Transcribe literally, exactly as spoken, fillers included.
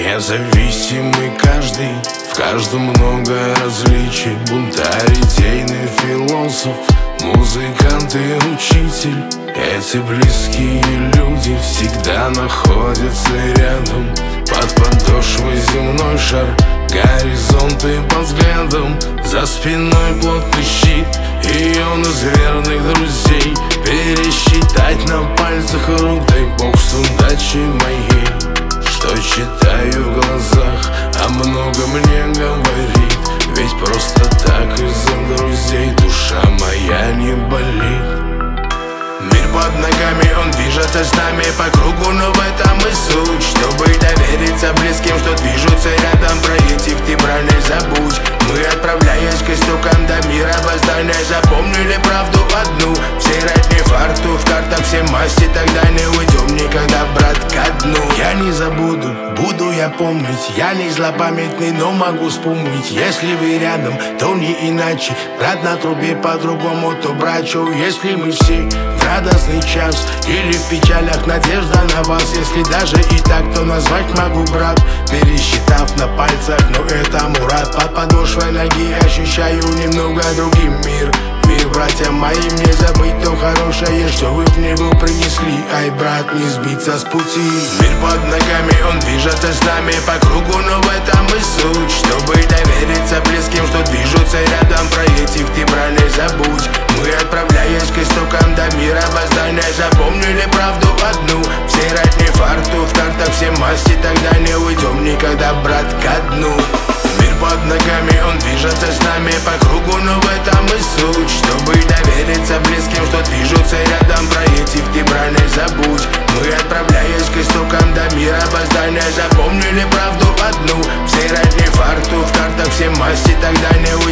Независимый каждый, в каждом много различий. Бунтарь, идейный философ, музыкант и учитель. Эти близкие люди всегда находятся рядом. Под подошвой земной шар, горизонты под взглядом. За спиной плотный щит, и он из верных друзей. Пересчитать на пальцах рук, дай бог с удачей моей. Что читаю в глазах, а много мне говорит. Ведь просто так из-за друзей душа моя не болит. Мир под ногами, он движется с нами по кругу, но в этом и суть. Чтобы довериться близким, что движутся рядом, про этих ты брань не забудь. Мы, отправляясь к истокам до мира воздания, запомнили правду одну: все родни фарту, в картах все масти, тогда не уйдем никогда, брат, ко дну. Я не забуду, буду я помнить. Я не злопамятный, но могу вспомнить. Если вы рядом, то не иначе. Брат на трубе по-другому, то брачу. Если мы все в радостный час или в печалях, надежда на вас. Если даже и так, то назвать могу, брат, пересчитав на пальцах, но это мурат. Под подошвой ноги ощущаю немного другим мир. Мир, братья мои, мне забыть то хорошее, что вы в него принесли. Ай, брат, не сбиться с пути. Мир под ногами, он движется с нами по кругу, но в этом и суть. Чтобы довериться близким, что движутся рядом, про этих ты брань не забудь. Мы, отправляясь к истокам до мира воздания, запомнили правду одну: все родни фарту, в картах все масти, тогда не уйдем никогда, брат, ко дну. Мир под ногами, он движется с нами по кругу, но в этом и суть. Чтобы довериться близким, что движутся рядом, про этих ты брань не забудь. Мы, отправляясь к истокам до мира воздания, запомнили правду одну: все родни фарту, в картах все масти, тогда не